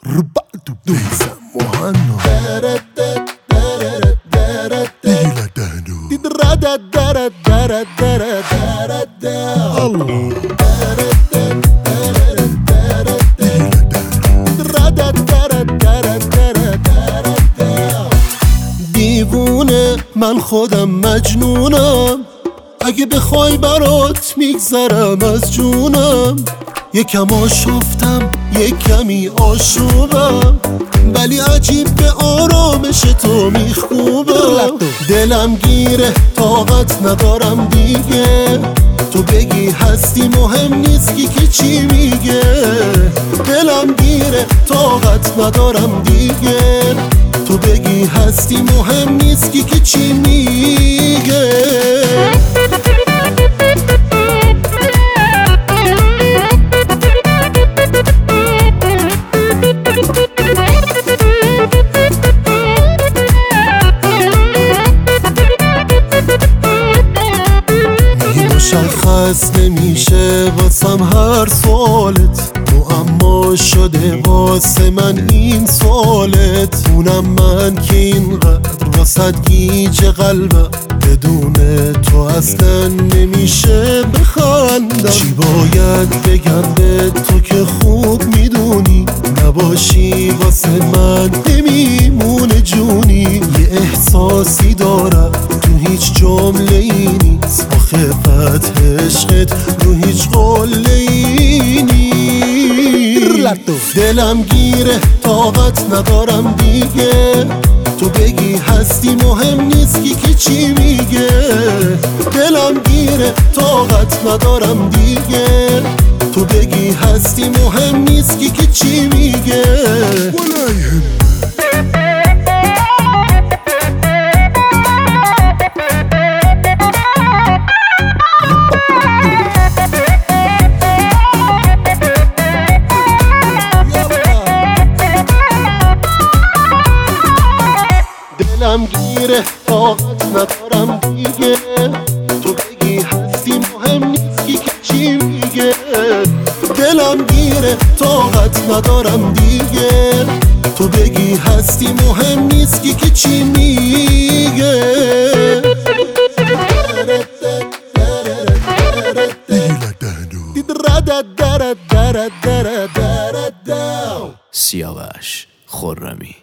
ربعت بيسموهانو ديلا دانو تدرد درد درد درد درد الله دیوونه من خودم مجنونم، اگه بخوای برات میگذرم از جونم. یکم آشفتم یک کمی آشوبم، ولی عجیب به آرامش تو میخوبم. دلم گیره طاقت ندارم دیگه، تو بگی هستی مهم نیست که چی میگه. دلم گیره طاقت ندارم دیگه، تو بگی هستی مهم نیست که چی میگه. مشخص نمیشه واسم هر سوالت، اما شده واسه من این سوالت. اونم من که اینقدر واسه گیج قلبم، بدون تو اصلا نمیشه بخندم. چی باید بگم به تو که خوب میدونی، نباشی واسه من نمیمونه جونی. یه احساسی دارم تو هیچ جمله ای نیست، آخه فتح عشقت رو هیچ قله ای نیست. دلم گیره طاقت ندارم دیگه، تو بگی هستی مهم نیست که چی میگه. دلم گیره طاقت ندارم دیگه، تو بگی هستی مهم نیست که چی میگه. دلم گیره طاقت ندارم دیگه، تو بگی هستی مهم نیست که چی میگه. دلم گیره طاقت ندارم دیگه، تو بگی هستی مهم نیست که چی میگه. سیاوش خرمی.